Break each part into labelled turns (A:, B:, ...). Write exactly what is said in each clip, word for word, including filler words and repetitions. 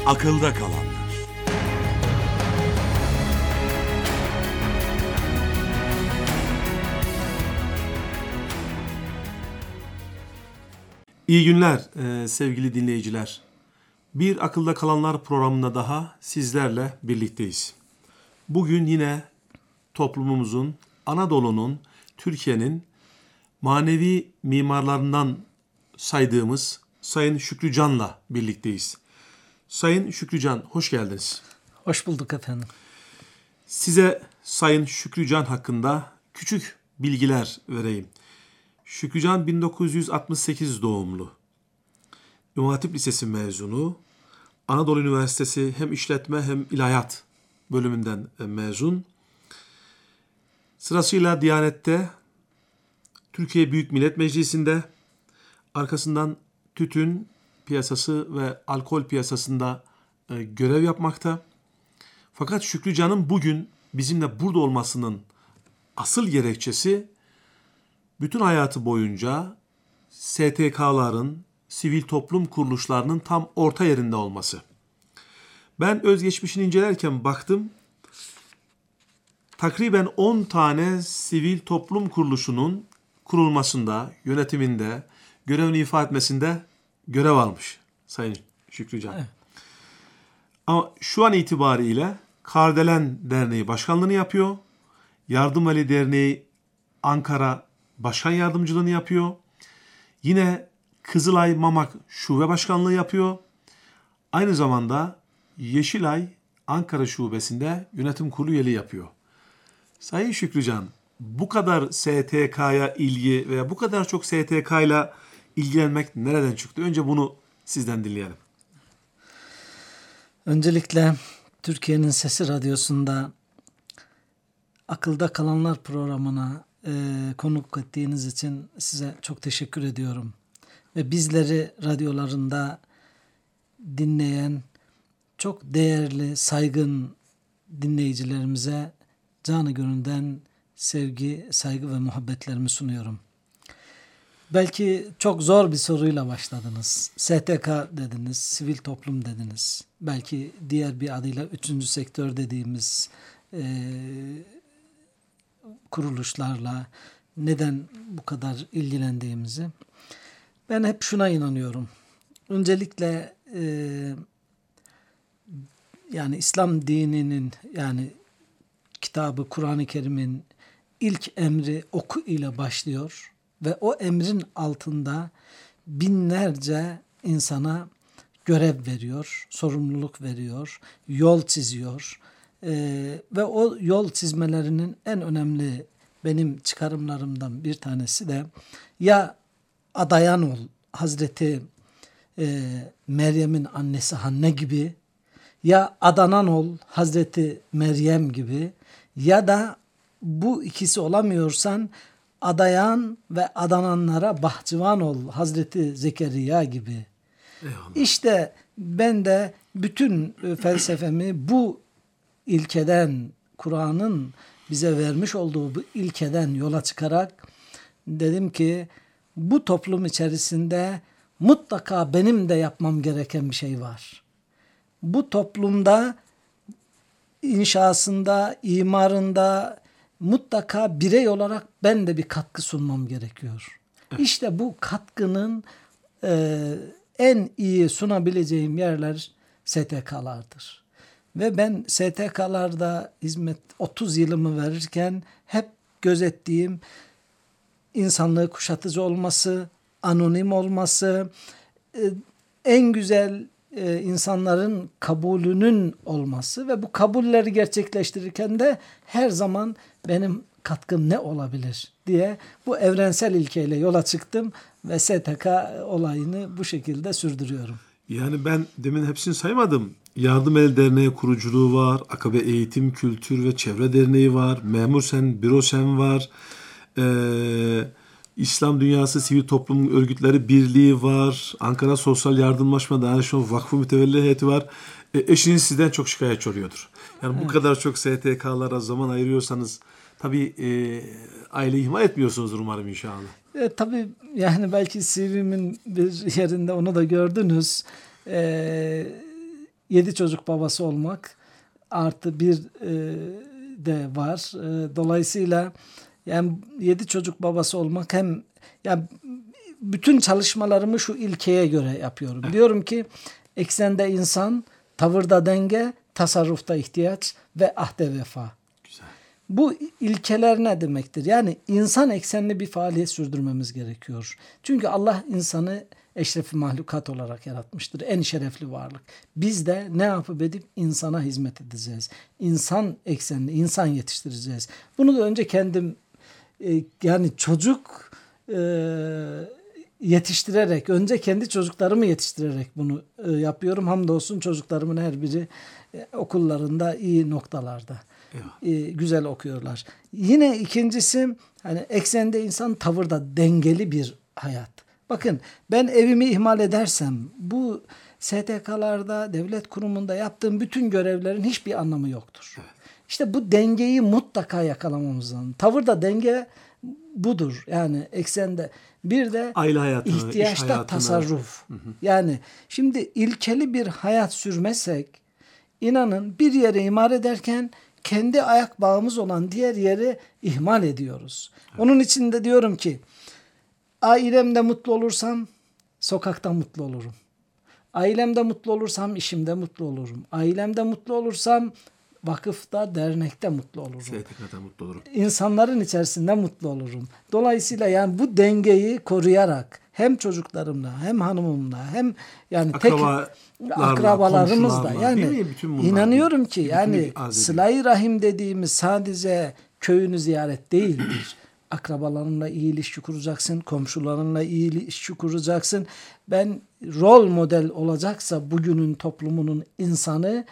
A: Akılda kalanlar. İyi günler e, sevgili dinleyiciler. Bir Akılda Kalanlar programında daha sizlerle birlikteyiz. Bugün yine toplumumuzun, Anadolu'nun, Türkiye'nin manevi mimarlarından saydığımız Sayın Şükrü Can'la birlikteyiz. Sayın Şükrü Can, hoş geldiniz.
B: Hoş bulduk efendim.
A: Size Sayın Şükrü Can hakkında küçük bilgiler vereyim. Şükrü Can bin dokuz yüz altmış sekiz doğumlu. İmam Hatip Lisesi mezunu. Anadolu Üniversitesi hem işletme hem ilahiyat bölümünden mezun. Sırasıyla Diyanet'te, Türkiye Büyük Millet Meclisi'nde, arkasından tütün piyasası ve alkol piyasasında e, görev yapmakta. Fakat Şükrü Can'ın bugün bizimle burada olmasının asıl gerekçesi bütün hayatı boyunca S T K'ların, sivil toplum kuruluşlarının tam orta yerinde olması. Ben özgeçmişini incelerken baktım, takriben on tane sivil toplum kuruluşunun kurulmasında, yönetiminde, görevini ifa etmesinde görev almış Sayın Şükrü Can. Evet. Ama şu an itibariyle Kardelen Derneği Başkanlığını yapıyor. Yardım Ali Derneği Ankara Başkan Yardımcılığını yapıyor. Yine Kızılay Mamak Şube Başkanlığı yapıyor. Aynı zamanda Yeşilay Ankara Şubesi'nde yönetim kurulu üyeliği yapıyor. Sayın Şükrü Can, bu kadar S T K'ya ilgi veya bu kadar çok S T K'yla ilgilenmek nereden çıktı? Önce bunu sizden dinleyelim.
B: Öncelikle Türkiye'nin Sesi Radyosu'nda Akılda Kalanlar programına e, konuk ettiğiniz için size çok teşekkür ediyorum. Ve bizleri radyolarında dinleyen çok değerli, saygın dinleyicilerimize canı gönülden sevgi, saygı ve muhabbetlerimi sunuyorum. Belki çok zor bir soruyla başladınız. S T K dediniz, sivil toplum dediniz. Belki diğer bir adıyla üçüncü sektör dediğimiz e, kuruluşlarla neden bu kadar ilgilendiğimizi. Ben hep şuna inanıyorum. Öncelikle e, yani İslam dininin, yani kitabı Kur'an-ı Kerim'in ilk emri oku ile başlıyor. Ve o emrin altında binlerce insana görev veriyor, sorumluluk veriyor, yol çiziyor. Ee, ve o yol çizmelerinin en önemli benim çıkarımlarımdan bir tanesi de ya adayan ol Hazreti e, Meryem'in annesi Hanne gibi, ya adanan ol Hazreti Meryem gibi, ya da bu ikisi olamıyorsan adayan ve adananlara bahçıvan ol Hazreti Zekeriya gibi. Eyvallah. İşte ben de bütün felsefemi bu ilkeden, Kur'an'ın bize vermiş olduğu bu ilkeden yola çıkarak dedim ki bu toplum içerisinde mutlaka benim de yapmam gereken bir şey var. Bu toplumda inşasında, imarında mutlaka birey olarak ben de bir katkı sunmam gerekiyor. Evet. İşte bu katkının e, en iyi sunabileceğim yerler S T K'lardır. Ve ben S T K'larda hizmet otuz yılımı verirken hep gözettiğim insanlığı kuşatıcı olması, anonim olması, e, en güzel e, insanların kabulünün olması ve bu kabulleri gerçekleştirirken de her zaman benim katkım ne olabilir diye bu evrensel ilkeyle yola çıktım ve S T K olayını bu şekilde sürdürüyorum.
A: Yani ben demin hepsini saymadım. Yardım El Derneği kuruculuğu var, Akabe Eğitim, Kültür ve Çevre Derneği var, Memursen, Bürosen var, ee, İslam Dünyası Sivil Toplum Örgütleri Birliği var, Ankara Sosyal Yardımlaşma Dayanışma Vakfı Mütevelli Heyeti var. E, eşiniz sizden çok şikayetçi oluyordur. Yani evet. Bu kadar çok S T K'lara zaman ayırıyorsanız tabii e, aileyi ihmal etmiyorsunuzdur umarım inşallah.
B: E, tabii yani belki C V'min bir yerinde onu da gördünüz. E, yedi çocuk babası olmak artı bir e, de var. E, dolayısıyla yani yedi çocuk babası olmak hem yani bütün çalışmalarımı şu ilkeye göre yapıyorum. Evet. Diyorum ki eksende insan, tavırda denge, tasarrufta ihtiyaç ve ahde vefa.
A: Güzel.
B: Bu ilkeler ne demektir? Yani insan eksenli bir faaliyet sürdürmemiz gerekiyor. Çünkü Allah insanı eşrefi mahlukat olarak yaratmıştır. En şerefli varlık. Biz de ne yapıp edip insana hizmet edeceğiz. İnsan eksenli, insan yetiştireceğiz. Bunu da önce kendim e, yani çocuk e, yetiştirerek, önce kendi çocuklarımı yetiştirerek bunu e, yapıyorum. Hamdolsun çocuklarımın her biri e, okullarında iyi noktalarda. E, güzel okuyorlar. Yine ikincisi hani eksende insan, tavırda dengeli bir hayat. Bakın ben evimi ihmal edersem bu S T K'larda, devlet kurumunda yaptığım bütün görevlerin hiçbir anlamı yoktur. Evet. İşte bu dengeyi mutlaka yakalamamız lazım. Tavırda denge budur. Yani eksende. Bir de
A: aile hayatını,
B: ihtiyaçta tasarruf. Hı hı. Yani şimdi ilkeli bir hayat sürmezsek inanın bir yere imar ederken kendi ayak bağımız olan diğer yeri ihmal ediyoruz. Evet. Onun için de diyorum ki ailemde mutlu olursam sokakta mutlu olurum. Ailemde mutlu olursam işimde mutlu olurum. Ailemde mutlu olursam vakıfta, dernekte mutlu olurum.
A: S T K'da mutlu olurum.
B: İnsanların içerisinde mutlu olurum. Dolayısıyla yani bu dengeyi koruyarak hem çocuklarımla hem hanımımla hem yani
A: Akrabalarla,
B: tek akrabalarımızla yani inanıyorum ki
A: bütün
B: yani sıla-i rahim dediğimiz sadece köyünü ziyaret değildir. Akrabalarınla iyi ilişki kuracaksın, komşularınla iyi ilişki kuracaksın. Ben rol model olacaksa bugünün toplumunun insanı,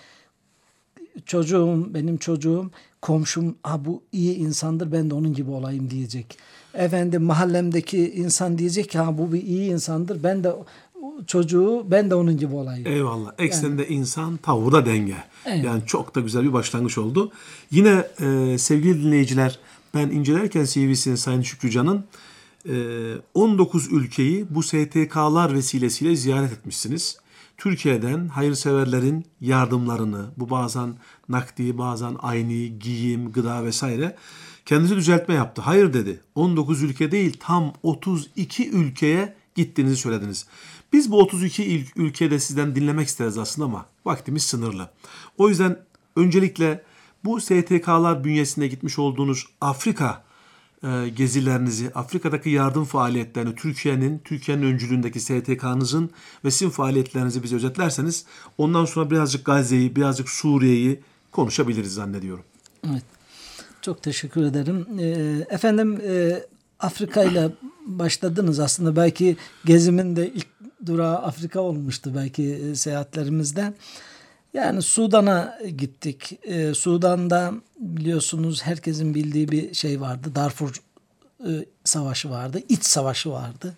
B: çocuğum, benim çocuğum, komşum, ha bu iyi insandır, ben de onun gibi olayım diyecek. Efendim mahallemdeki insan diyecek ki ha bu bir iyi insandır, ben de çocuğu, ben de onun gibi olayım.
A: Eyvallah. Eksende yani, insan, tavırda denge.
B: Evet.
A: Yani çok da güzel bir başlangıç oldu. Yine e, sevgili dinleyiciler, ben incelerken C V'sini Sayın Şükrücan'ın e, on dokuz ülkeyi bu S T K'lar vesilesiyle ziyaret etmişsiniz. Türkiye'den hayırseverlerin yardımlarını, bu bazen nakdi, bazen ayni, giyim, gıda vesaire kendisi düzeltme yaptı. Hayır dedi. on dokuz ülke değil, tam otuz iki ülkeye gittiğinizi söylediniz. Biz bu otuz iki ülkede sizden dinlemek isteriz aslında ama vaktimiz sınırlı. O yüzden öncelikle bu S T K'lar bünyesinde gitmiş olduğunuz Afrika e, gezilerinizi, Afrika'daki yardım faaliyetlerini, Türkiye'nin, Türkiye'nin öncülüğündeki S T K'nızın ve sizin faaliyetlerinizi bize özetlerseniz ondan sonra birazcık Gazze'yi, birazcık Suriye'yi konuşabiliriz zannediyorum.
B: Evet. Çok teşekkür ederim. E, efendim e, Afrika ile başladınız aslında. Belki gezimin de ilk durağı Afrika olmuştu belki e, seyahatlerimizde. Yani Sudan'a gittik. Ee, Sudan'da biliyorsunuz herkesin bildiği bir şey vardı. Darfur e, Savaşı vardı. İç savaşı vardı.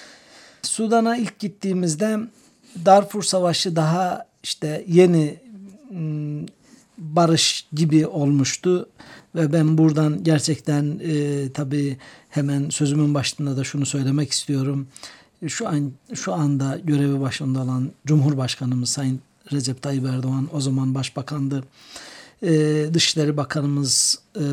B: Sudan'a ilk gittiğimizde Darfur Savaşı daha işte yeni m, barış gibi olmuştu. Ve ben buradan gerçekten e, tabii hemen sözümün başında da şunu söylemek istiyorum. Şu an şu anda görevi başında olan Cumhurbaşkanımız Sayın Recep Tayyip Erdoğan o zaman başbakandı. Ee, Dışişleri Bakanımız e,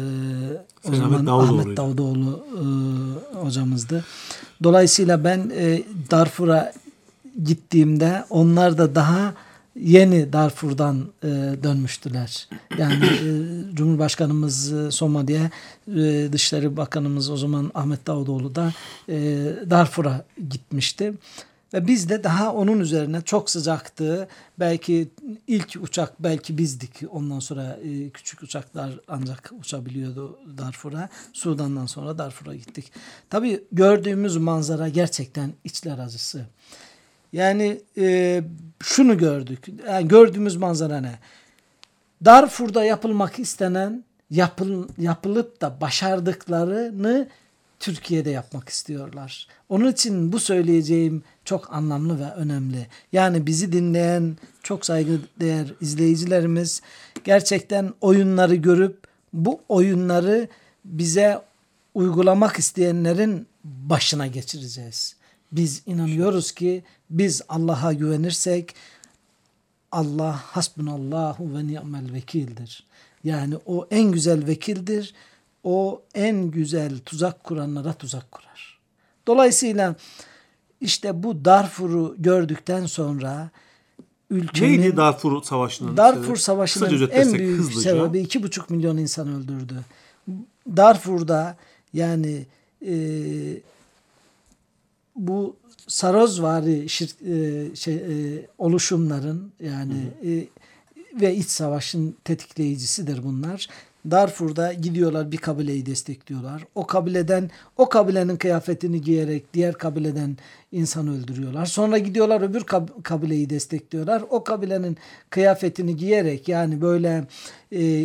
B: o zaman Ahmet Davutoğlu, Ahmet Davutoğlu e, hocamızdı. Dolayısıyla ben e, Darfur'a gittiğimde onlar da daha yeni Darfur'dan e, dönmüştüler. Yani e, Cumhurbaşkanımız e, Somali'ye, e, Dışişleri Bakanımız o zaman Ahmet Davutoğlu da e, Darfur'a gitmişti. Ve biz de daha onun üzerine çok sıcaktı. Belki ilk uçak belki bizdik. Ondan sonra e, küçük uçaklar ancak uçabiliyordu Darfur'a. Sudan'dan sonra Darfur'a gittik. Tabii gördüğümüz manzara gerçekten içler acısı. Yani e, şunu gördük. Yani gördüğümüz manzara ne? Darfur'da yapılmak istenen, yapıl, yapılıp da başardıklarını Türkiye'de yapmak istiyorlar. Onun için bu söyleyeceğim çok anlamlı ve önemli. Yani bizi dinleyen çok saygıdeğer izleyicilerimiz gerçekten oyunları görüp bu oyunları bize uygulamak isteyenlerin başına geçireceğiz. Biz inanıyoruz ki biz Allah'a güvenirsek Allah hasbunallahu ve ni'mel vekildir. Yani o en güzel vekildir. O en güzel tuzak kuranlara tuzak kurar. Dolayısıyla işte bu Darfur'u gördükten sonra ülkenin...
A: Neydi Darfur Savaşı'nın?
B: Darfur Savaşı'nın en büyük hızlıca. sebebi iki buçuk milyon insan öldürdü. Darfur'da yani e, bu Sarozvari şir, e, şey, e, oluşumların yani e, ve iç savaşın tetikleyicisidir bunlar. Darfur'da gidiyorlar bir kabileyi destekliyorlar. O kabileden o kabilenin kıyafetini giyerek diğer kabileden insan öldürüyorlar. Sonra gidiyorlar öbür kabileyi destekliyorlar. O kabilenin kıyafetini giyerek yani böyle e,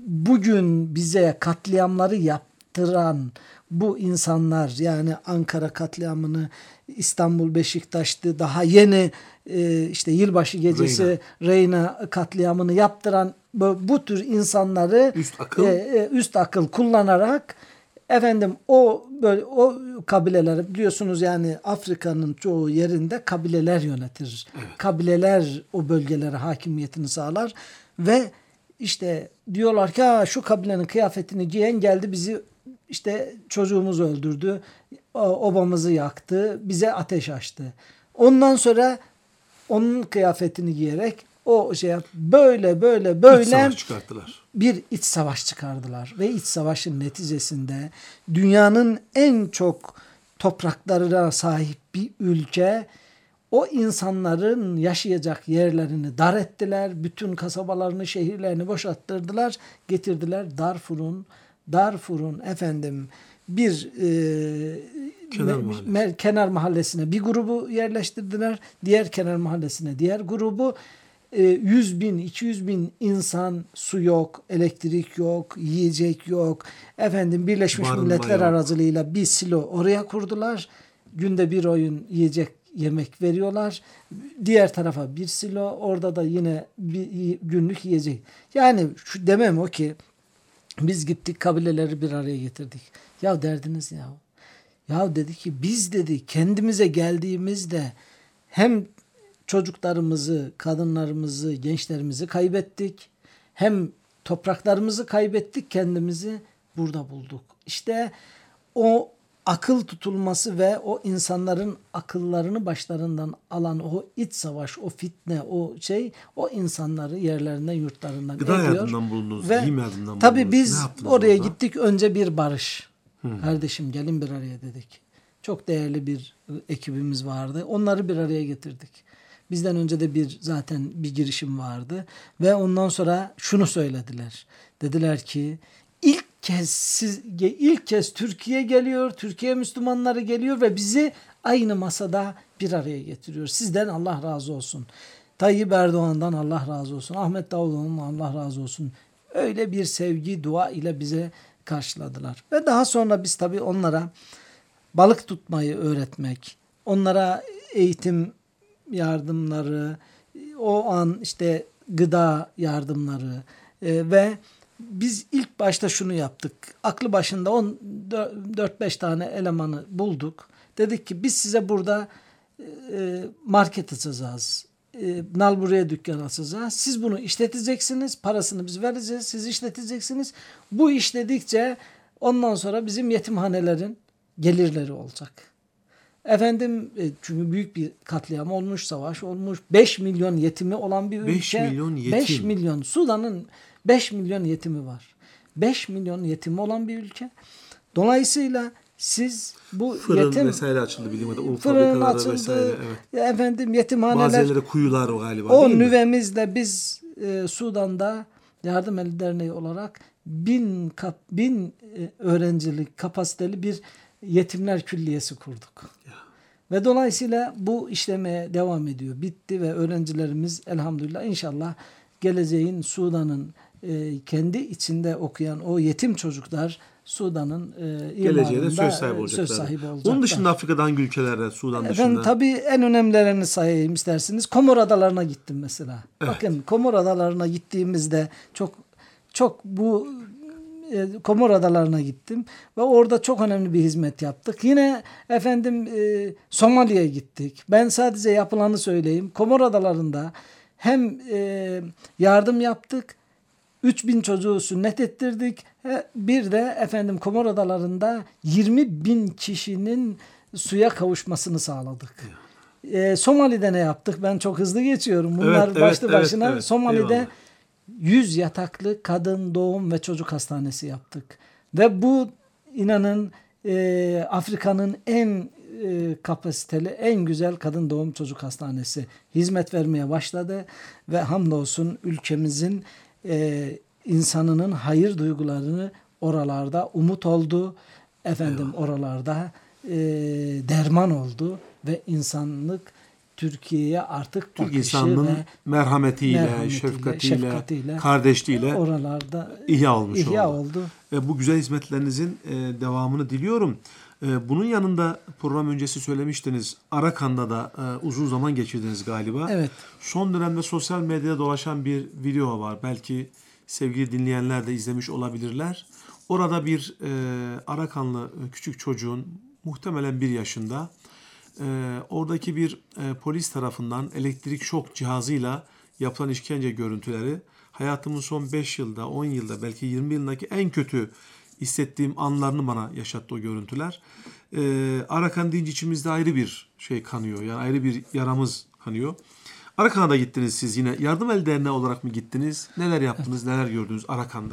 B: bugün bize katliamları yaptıran bu insanlar yani Ankara katliamını, İstanbul Beşiktaş'tı, daha yeni e, işte yılbaşı gecesi Reyna. Reyna katliamını yaptıran bu, bu tür insanları
A: üst akıl,
B: e, üst akıl kullanarak efendim o böyle o kabileleri biliyorsunuz yani Afrika'nın çoğu yerinde kabileler yönetir. Evet. Kabileler o bölgelere hakimiyetini sağlar ve işte diyorlar ki ha, şu kabilenin kıyafetini giyen geldi bizi işte çocuğumuzu öldürdü, obamızı yaktı, bize ateş açtı. Ondan sonra onun kıyafetini giyerek o şey böyle böyle böyle
A: iç savaş çıkarttılar.
B: Bir iç savaş çıkardılar ve iç savaşın neticesinde dünyanın en çok topraklarına sahip bir ülke o insanların yaşayacak yerlerini dar ettiler. Bütün kasabalarını, şehirlerini boşalttırdılar. Getirdiler Darfur'un Darfur'un efendim bir e,
A: kenar,
B: me,
A: mahallesi.
B: me, kenar mahallesine bir grubu yerleştirdiler. Diğer kenar mahallesine diğer grubu. E, yüz bin, iki yüz bin insan, su yok, elektrik yok, yiyecek yok. Efendim Birleşmiş
A: Barınma
B: Milletler
A: yok.
B: aracılığıyla bir silo oraya kurdular. Günde bir oyun yiyecek yemek veriyorlar. Diğer tarafa bir silo, orada da yine bir günlük yiyecek. Yani şu demem o ki biz gittik kabileleri bir araya getirdik. Ya derdiniz ya. Ya dedi ki biz dedi kendimize geldiğimizde hem çocuklarımızı, kadınlarımızı, gençlerimizi kaybettik. Hem topraklarımızı kaybettik, kendimizi burada bulduk. İşte o akıl tutulması ve o insanların akıllarını başlarından alan o iç savaş, o fitne, o şey, o insanları yerlerinden, yurtlarından
A: Gıda
B: ediyor.
A: yardımından bulundunuz,
B: ve
A: giyim yardımından bulundunuz.
B: Tabii biz oraya
A: orada?
B: gittik, önce bir barış.
A: Hmm.
B: Kardeşim gelin bir araya dedik. Çok değerli bir ekibimiz vardı. Onları bir araya getirdik. Bizden önce de bir zaten bir girişim vardı. Ve ondan sonra şunu söylediler. Dediler ki ilk kez siz, ilk kez Türkiye geliyor, Türkiye Müslümanları geliyor ve bizi aynı masada bir araya getiriyor. Sizden Allah razı olsun. Tayyip Erdoğan'dan Allah razı olsun. Ahmet Davutoğlu'ndan Allah razı olsun. Öyle bir sevgi, dua ile bize karşıladılar. Ve daha sonra biz tabii onlara balık tutmayı öğretmek, onlara eğitim yardımları, o an işte gıda yardımları e, ve biz ilk başta şunu yaptık. Aklı başında on dört beş tane elemanı bulduk. Dedik ki biz size burada e, market açacağız. E, nalburiye dükkanı açacağız. Siz bunu işleteceksiniz. Parasını biz vereceğiz. Siz işleteceksiniz. Bu işledikçe ondan sonra bizim yetimhanelerin gelirleri olacak. Efendim çünkü büyük bir katliam olmuş, savaş olmuş. beş milyon yetimi olan bir ülke.
A: beş milyon yetim.
B: beş milyon. Sudan'ın beş milyon yetimi var. beş milyon yetimi olan bir ülke. Dolayısıyla siz bu
A: fırın
B: yetim...
A: vesaire açıldı bildiğim kadarıyla. Un
B: fırın
A: fabrikaları
B: açıldı.
A: Vesaire, evet.
B: Efendim yetimhaneler.
A: Bazı yerlere kuyular galiba
B: O
A: değil mi?
B: nüvemizle biz e, Sudan'da Yardım Eli Derneği olarak bin, kap, bin e, öğrencilik kapasiteli bir yetimler külliyesi kurduk. Ya. Ve dolayısıyla bu işlemeye devam ediyor. Bitti ve öğrencilerimiz elhamdülillah inşallah geleceğin Sudan'ın e, kendi içinde okuyan o yetim çocuklar Sudan'ın e,
A: geleceğe de söz sahibi olacaklar.
B: Söz sahibi olacaklar.
A: Onun dışında Afrika'da hangi ülkelerde, Sudan
B: Efendim,
A: dışında?
B: tabii en önemlilerini sayayım isterseniz. Komor Adalarına gittim mesela.
A: Evet.
B: Bakın Komor Adalarına gittiğimizde çok çok bu e, Komor Adalarına gittim ve orada çok önemli bir hizmet yaptık. Yine efendim e, Somali'ye gittik. Ben sadece yapılanı söyleyeyim. Komor Adalarında hem e, yardım yaptık, üç bin çocuğu sünnet ettirdik. Bir de efendim Komor Adaları'nda yirmi bin kişinin suya kavuşmasını sağladık. Ee, Somali'de ne yaptık? Ben çok hızlı geçiyorum. Bunlar
A: evet,
B: başlı
A: evet,
B: başına.
A: Evet, evet.
B: Somali'de
A: Eyvallah.
B: yüz yataklı kadın doğum ve çocuk hastanesi yaptık. Ve bu inanın e, Afrika'nın en e, kapasiteli, en güzel kadın doğum çocuk hastanesi hizmet vermeye başladı. Ve hamdolsun ülkemizin e, insanının hayır duygularını oralarda umut oldu. Efendim Eyvallah. oralarda e, derman oldu ve insanlık Türkiye'ye artık
A: Türk
B: bakışı
A: insanının
B: ve
A: merhametiyle,
B: merhametiyle,
A: şefkatiyle,
B: şefkatiyle,
A: kardeşliğiyle
B: oralarda
A: ihya olmuş
B: ihya
A: oldu.
B: oldu.
A: E, bu güzel hizmetlerinizin e, devamını diliyorum. E, bunun yanında program öncesi söylemiştiniz. Arakan'da da e, uzun zaman geçirdiniz galiba.
B: Evet.
A: Son dönemde sosyal medyada dolaşan bir video var. Belki sevgili dinleyenler de izlemiş olabilirler. Orada bir e, Arakanlı küçük çocuğun muhtemelen bir yaşında e, oradaki bir e, polis tarafından elektrik şok cihazıyla yapılan işkence görüntüleri hayatımın son beş yılda, on yılda, belki yirmi yılındaki en kötü hissettiğim anlarını bana yaşattı o görüntüler. E, Arakan deyince içimizde ayrı bir şey kanıyor. Yani ayrı bir yaramız kanıyor. Arakan'a da gittiniz siz yine. Yardım El Derneği olarak mı gittiniz? Neler yaptınız, neler gördünüz Arakan'da?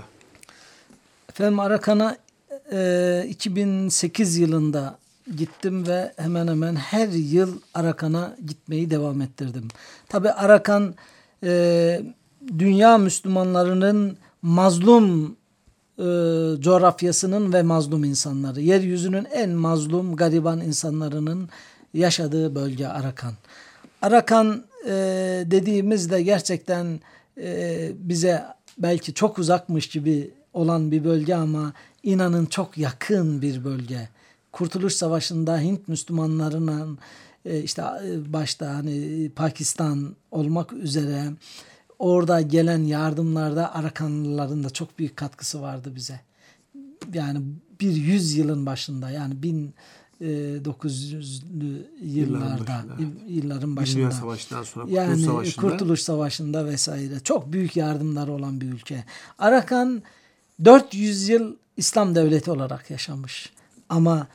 B: Efendim Arakan'a e, iki bin sekiz yılında gittim ve hemen hemen her yıl Arakan'a gitmeyi devam ettirdim. Tabii Arakan e, dünya Müslümanlarının mazlum e, coğrafyasının ve mazlum insanları. Yeryüzünün en mazlum, gariban insanlarının yaşadığı bölge Arakan. Arakan e, dediğimizde gerçekten e, bize belki çok uzakmış gibi olan bir bölge ama inanın çok yakın bir bölge. Kurtuluş Savaşı'nda Hint Müslümanlarının e, işte başta hani Pakistan olmak üzere orada gelen yardımlarda Arakanlıların da çok büyük katkısı vardı bize. Yani bir yüz yılın başında yani bin dokuz yüzlü yıllarda
A: başında, evet.
B: yılların başında.
A: Dünya Savaşı'ndan sonra Kurtuluş
B: yani
A: Savaşı'nda.
B: Kurtuluş Savaşı'nda vesaire çok büyük yardımlar olan bir ülke. Arakan dört yüz yıl İslam devleti olarak yaşamış. Ama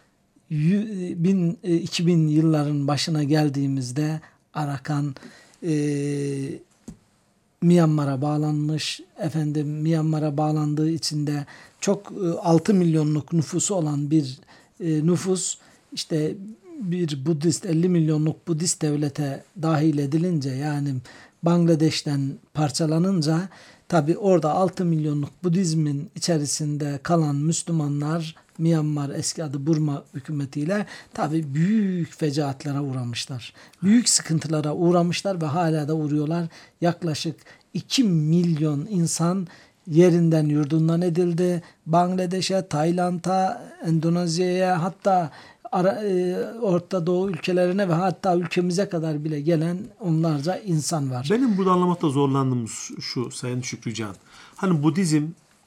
B: bin, iki bin yılların başına geldiğimizde Arakan e, Myanmar'a bağlanmış. Efendim Myanmar'a bağlandığı için de çok e, altı milyonluk nüfusu olan bir e, nüfus işte bir Budist elli milyonluk Budist devlete dahil edilince yani Bangladeş'ten parçalanınca tabi orada altı milyonluk Budizmin içerisinde kalan Müslümanlar Myanmar eski adı Burma hükümetiyle tabi büyük fecaatlere uğramışlar. Büyük sıkıntılara uğramışlar ve hala da uğruyorlar. Yaklaşık iki milyon insan yerinden yurdundan edildi. Bangladeş'e, Tayland'a, Endonezya'ya hatta Ara, e, Orta Doğu ülkelerine ve hatta ülkemize kadar bile gelen onlarca insan var.
A: Benim burada anlamakta zorlandığım şu Sayın Şükrücan. Hani Budizm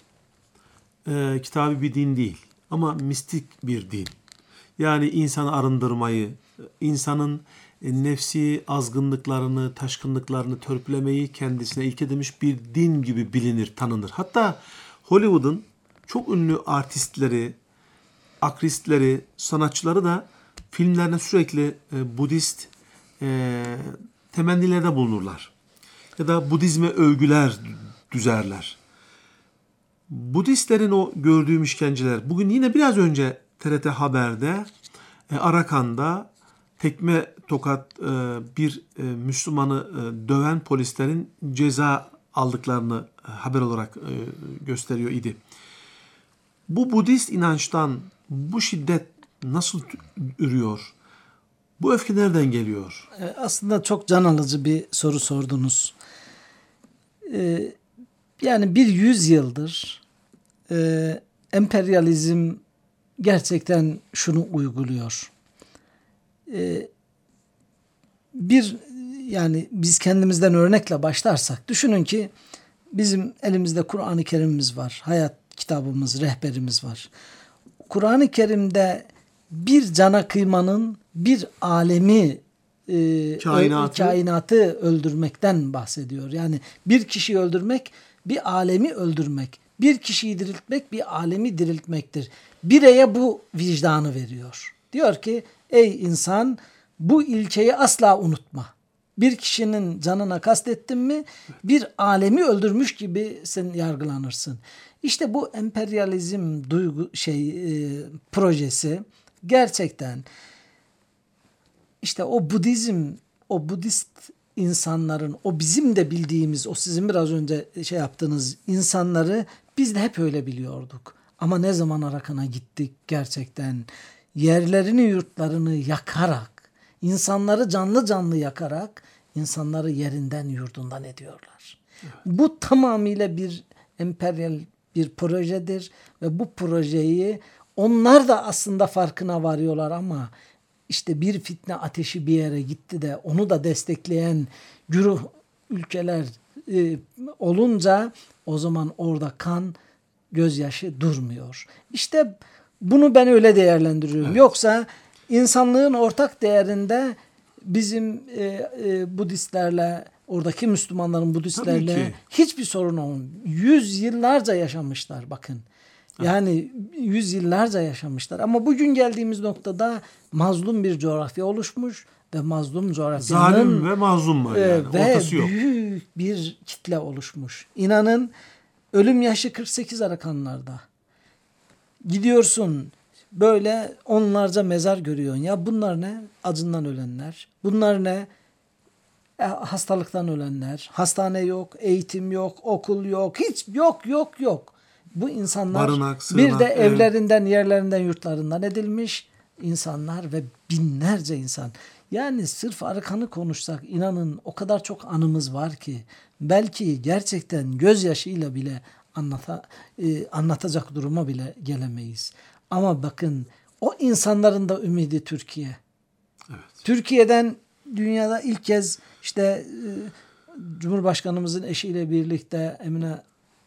A: e, kitabı bir din değil ama mistik bir din. Yani insanı arındırmayı, insanın e, nefsi azgınlıklarını, taşkınlıklarını törpülemeyi kendisine ilke demiş bir din gibi bilinir, tanınır. Hatta Hollywood'un çok ünlü artistleri, akristleri, sanatçıları da filmlerine sürekli e, Budist e, temennilerde bulunurlar. Ya da Budizme övgüler düzerler. Budistlerin o gördüğüm işkenceler, bugün yine biraz önce T R T Haber'de e, Arakan'da tekme tokat e, bir e, Müslümanı e, döven polislerin ceza aldıklarını e, haber olarak e, gösteriyor idi. Bu Budist inançtan bu şiddet nasıl ürüyor? Bu öfke nereden geliyor?
B: Aslında çok can alıcı bir soru sordunuz. Ee, yani bir yüz yıldır e, emperyalizm gerçekten şunu uyguluyor. Ee, bir yani biz kendimizden örnekle başlarsak düşünün ki bizim elimizde Kur'an-ı Kerim'imiz var. Hayat kitabımız, rehberimiz var. Kur'an-ı Kerim'de bir cana kıymanın bir alemi e,
A: kainatı.
B: kainatı öldürmekten bahsediyor. Yani bir kişiyi öldürmek bir alemi öldürmek. Bir kişiyi diriltmek bir alemi diriltmektir. Bireye bu vicdanı veriyor. Diyor ki ey insan bu ilkeyi asla unutma. Bir kişinin canına kastettin mi bir alemi öldürmüş gibi sen yargılanırsın. İşte bu emperyalizm duygu şey e, projesi gerçekten işte o Budizm, o Budist insanların, o bizim de bildiğimiz, o sizin biraz önce şey yaptığınız insanları biz de hep öyle biliyorduk. Ama ne zaman Arakan'a gittik gerçekten yerlerini, yurtlarını yakarak, insanları canlı canlı yakarak insanları yerinden, yurdundan ediyorlar. Evet. Bu tamamıyla bir emperyal bir projedir ve bu projeyi onlar da aslında farkına varıyorlar ama işte bir fitne ateşi bir yere gitti de onu da destekleyen güruh ülkeler e, olunca o zaman orada kan, gözyaşı durmuyor. İşte bunu ben öyle değerlendiriyorum. Evet. Yoksa insanlığın ortak değerinde bizim e, e, Budistlerle, oradaki Müslümanların Budistlerle hiçbir sorun olmuyor. Yüz yıllarca yaşamışlar bakın. Yani yüz yıllarca yaşamışlar. Ama bugün geldiğimiz noktada mazlum bir coğrafya oluşmuş ve mazlum coğrafyanın
A: zalim ve mazlum var yani.
B: E, ve
A: ortası yok.
B: Büyük bir kitle oluşmuş. İnanın ölüm yaşı kırk sekiz Arakanlarda. Gidiyorsun böyle onlarca mezar görüyorsun. Ya bunlar ne? Acından ölenler. Bunlar ne? E, hastalıktan ölenler. Hastane yok, eğitim yok, okul yok. Hiç yok yok yok. Bu insanlar
A: barınak, sığınak,
B: bir de
A: ev.
B: evlerinden, yerlerinden, yurtlarından edilmiş insanlar ve binlerce insan. Yani sırf Arakan'ı konuşsak inanın o kadar çok anımız var ki belki gerçekten gözyaşıyla bile anlata, e, anlatacak duruma bile gelemeyiz. Ama bakın o insanların da ümidi Türkiye.
A: Evet.
B: Türkiye'den dünyada ilk kez işte e, Cumhurbaşkanımızın eşiyle birlikte Emine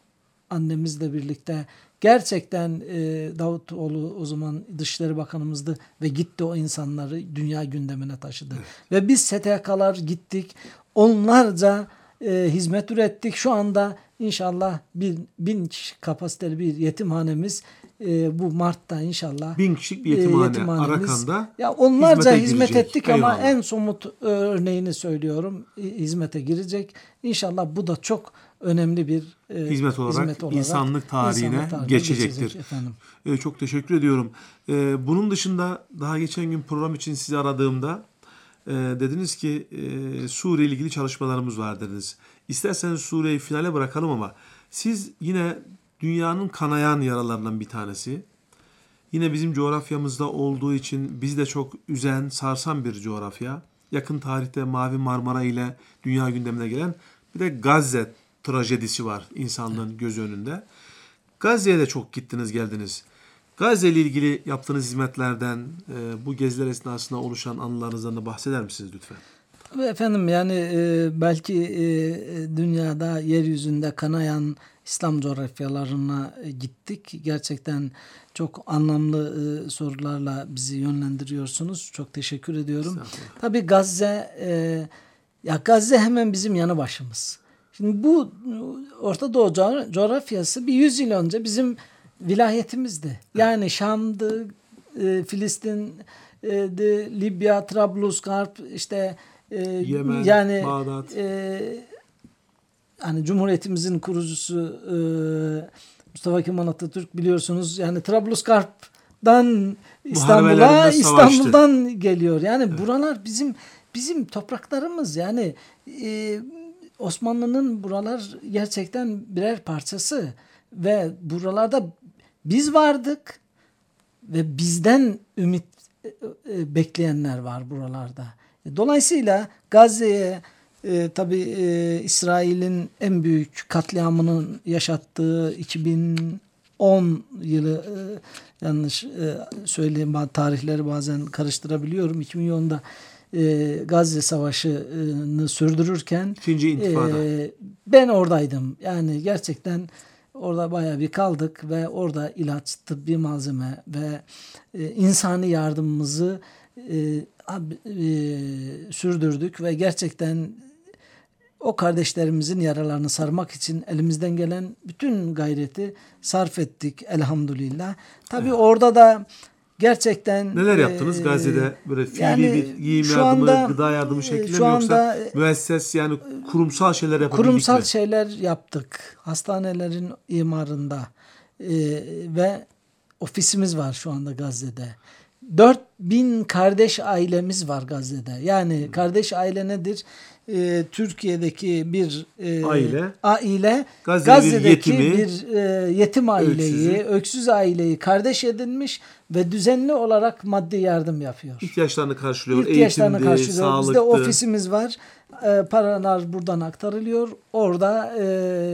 B: annemizle birlikte gerçekten e, Davutoğlu o zaman Dışişleri Bakanımızdı ve gitti o insanları dünya gündemine taşıdı. Evet. Ve biz S T K'lar gittik. Onlarca e, hizmet ürettik. Şu anda inşallah bin, bin kişi kapasiteli bir yetimhanemiz e, bu Mart'ta inşallah.
A: Bin kişilik bir yetimhane Arakan'da.
B: Ya onlarca hizmet
A: girecek.
B: ettik
A: Eyvallah.
B: ama en somut örneğini söylüyorum. Hizmete girecek. İnşallah bu da çok önemli bir e,
A: hizmet, olarak, hizmet olarak insanlık tarihine, insanlık tarihine geçecektir. Geçecek efendim. E, çok teşekkür ediyorum. E, bunun dışında daha geçen gün program için sizi aradığımda e, dediniz ki e, Suriye ile ilgili çalışmalarımız var dediniz. İsterseniz Suriye'yi finale bırakalım ama siz yine dünyanın kanayan yaralarından bir tanesi. Yine bizim coğrafyamızda olduğu için bizi de çok üzen, sarsan bir coğrafya. Yakın tarihte Mavi Marmara ile dünya gündemine gelen bir de Gazze trajedisi var insanlığın göz önünde. Gazze'ye de çok gittiniz geldiniz. Gazze ile ilgili yaptığınız hizmetlerden, e, bu geziler esnasında oluşan anılarınızdan da bahseder misiniz lütfen?
B: Efendim yani e, belki e, dünyada yeryüzünde kanayan İslam coğrafyalarına e, gittik. Gerçekten çok anlamlı e, sorularla bizi yönlendiriyorsunuz. Çok teşekkür ediyorum. Tabii Gazze, e, ya Gazze hemen bizim yanı başımız. Şimdi bu Orta Doğu coğrafyası bir yüz yıl önce bizim vilayetimizdi. Yani Şam'dı, e, Filistin'di, Libya, Trablusgarp, işte e,
A: Yemen,
B: yani
A: Bağdat.
B: E, hani Cumhuriyetimizin kurucusu e, Mustafa Kemal Atatürk biliyorsunuz yani Trablusgarp'dan İstanbul'a, İstanbul'dan geliyor. Yani evet. Buralar bizim bizim topraklarımız. Yani e, Osmanlı'nın buralar gerçekten birer parçası ve buralarda biz vardık ve bizden ümit e, e, bekleyenler var buralarda. Dolayısıyla Gazze'ye e, tabii e, İsrail'in en büyük katliamının yaşattığı iki bin on yılı e, yanlış e, söyleyeyim tarihleri bazen karıştırabiliyorum. iki bin onda e, Gazze Savaşı'nı sürdürürken
A: İkinci intifada.
B: E, ben oradaydım. Yani gerçekten orada bayağı bir kaldık ve orada ilaç, tıbbi malzeme ve e, insani yardımımızı e, ab, e, sürdürdük ve gerçekten o kardeşlerimizin yaralarını sarmak için elimizden gelen bütün gayreti sarf ettik elhamdülillah. Tabii evet. Orada da gerçekten
A: neler yaptınız e, Gazze'de? Böyle fiili
B: yani
A: bir giyim
B: şu
A: yardımı,
B: anda,
A: gıda yardımı şeklinde
B: şu
A: mi
B: anda,
A: yoksa müesses yani kurumsal şeyler yapabildik
B: kurumsal
A: mi?
B: şeyler yaptık. Hastanelerin imarında e, ve ofisimiz var şu anda Gazze'de. dört bin kardeş ailemiz var Gazze'de. Yani hmm. kardeş aile nedir? Ee, Türkiye'deki bir e,
A: aile,
B: aile
A: Gazze'de
B: Gazze'deki
A: bir, yetimi,
B: bir e, yetim aileyi,
A: öksüzü.
B: öksüz aileyi kardeş edinmiş ve düzenli olarak maddi yardım yapıyor.
A: İhtiyaçlarını karşılıyor.
B: İhtiyaçlarını
A: Eğitimdi,
B: karşılıyor.
A: sağlıktı.
B: Bizde ofisimiz var. E, paralar buradan aktarılıyor. Orada e,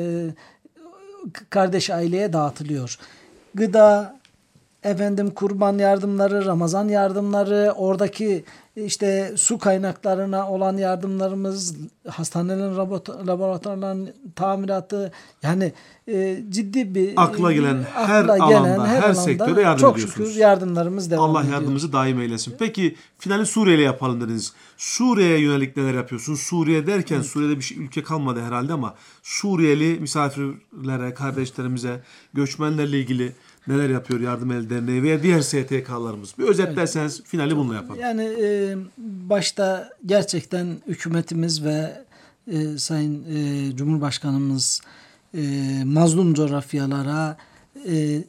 B: kardeş aileye dağıtılıyor. Gıda, efendim kurban yardımları, Ramazan yardımları, oradaki işte su kaynaklarına olan yardımlarımız, hastanelerin laboratuvarların tamiratı, yani e, ciddi bir
A: akla gelen
B: e,
A: her
B: akla
A: alanda,
B: gelen, her,
A: her
B: alanda
A: sektöre yardım
B: çok
A: ediyorsunuz.
B: şükür yardımlarımız devam
A: Allah
B: ediyor.
A: yardımımızı daim eylesin. Peki finali Suriye ile yapalım dediniz. Suriye'ye yönelik neler yapıyorsunuz? Suriye derken evet. Suriye'de bir şey, ülke kalmadı herhalde ama Suriyeli misafirlere, kardeşlerimize, göçmenlerle ilgili neler yapıyor Yardım El Derneği veya diğer S T K'larımız? Bir özetlerseniz evet. Finali bununla yapalım.
B: Yani e, başta gerçekten hükümetimiz ve e, Sayın e, Cumhurbaşkanımız e, mazlum coğrafyalara e,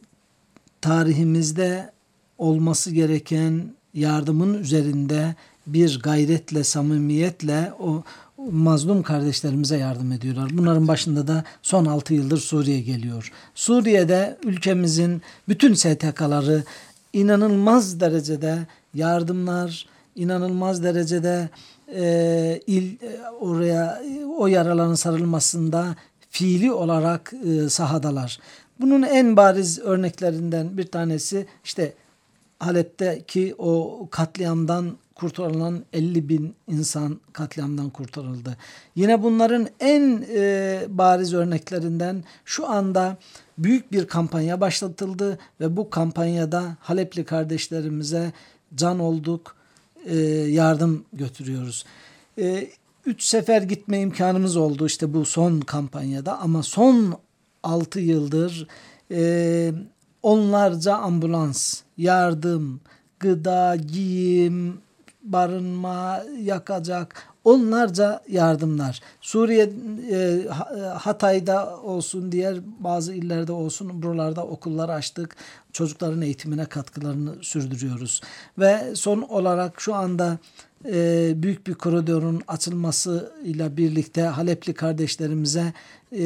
B: tarihimizde olması gereken yardımın üzerinde bir gayretle, samimiyetle o mazlum kardeşlerimize yardım ediyorlar. Bunların başında da son altı yıldır Suriye geliyor. Suriye'de ülkemizin bütün S T K'ları inanılmaz derecede yardımlar, inanılmaz derecede e, il e, oraya o yaraların sarılmasında fiili olarak e, sahadalar. Bunun en bariz örneklerinden bir tanesi işte Halep'teki o katliamdan kurtarılan elli bin insan katliamdan kurtarıldı. Yine bunların en e, bariz örneklerinden şu anda büyük bir kampanya başlatıldı ve bu kampanyada Halepli kardeşlerimize can olduk, e, yardım götürüyoruz. E, üç sefer gitme imkanımız oldu işte bu son kampanyada ama son altı yıldır e, onlarca ambulans, yardım, gıda, giyim, barınma, yakacak onlarca yardımlar. Suriye, e, Hatay'da olsun, diğer bazı illerde olsun buralarda okullar açtık. Çocukların eğitimine katkılarını sürdürüyoruz. Ve son olarak şu anda e, büyük bir koridorun açılmasıyla birlikte Halepli kardeşlerimize e,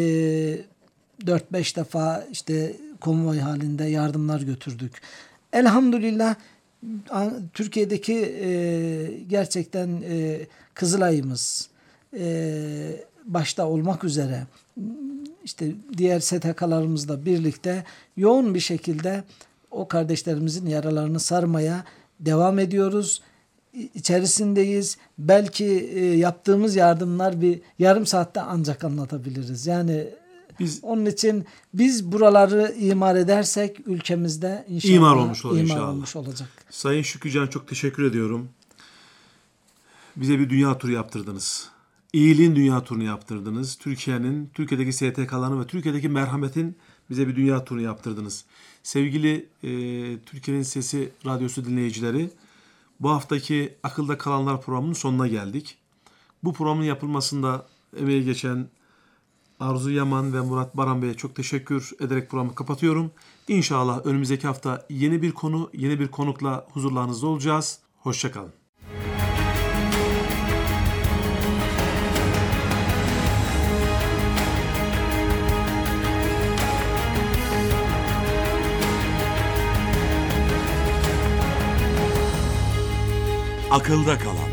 B: dört beş defa işte konvoy halinde yardımlar götürdük. Elhamdülillah Türkiye'deki e, gerçekten e, Kızılay'ımız e, başta olmak üzere işte diğer S T K'larımızla birlikte yoğun bir şekilde o kardeşlerimizin yaralarını sarmaya devam ediyoruz. İçerisindeyiz. Belki e, yaptığımız yardımlar bir yarım saatte ancak anlatabiliriz. Yani Biz, onun için biz buraları imar edersek ülkemizde inşallah
A: imar olmuş, olur,
B: imar
A: inşallah.
B: olmuş olacak.
A: Sayın Şükrücan çok teşekkür ediyorum. Bize bir dünya turu yaptırdınız. İyiliğin dünya turunu yaptırdınız. Türkiye'nin, Türkiye'deki S T K'ların ve Türkiye'deki merhametin bize bir dünya turunu yaptırdınız. Sevgili e, Türkiye'nin Sesi Radyosu dinleyicileri, bu haftaki Akılda Kalanlar programının sonuna geldik. Bu programın yapılmasında emeği geçen Arzu Yaman ve Murat Baran Bey'e çok teşekkür ederek programı kapatıyorum. İnşallah önümüzdeki hafta yeni bir konu, yeni bir konukla huzurlarınızda olacağız. Hoşça kalın.
C: Akılda Kalan.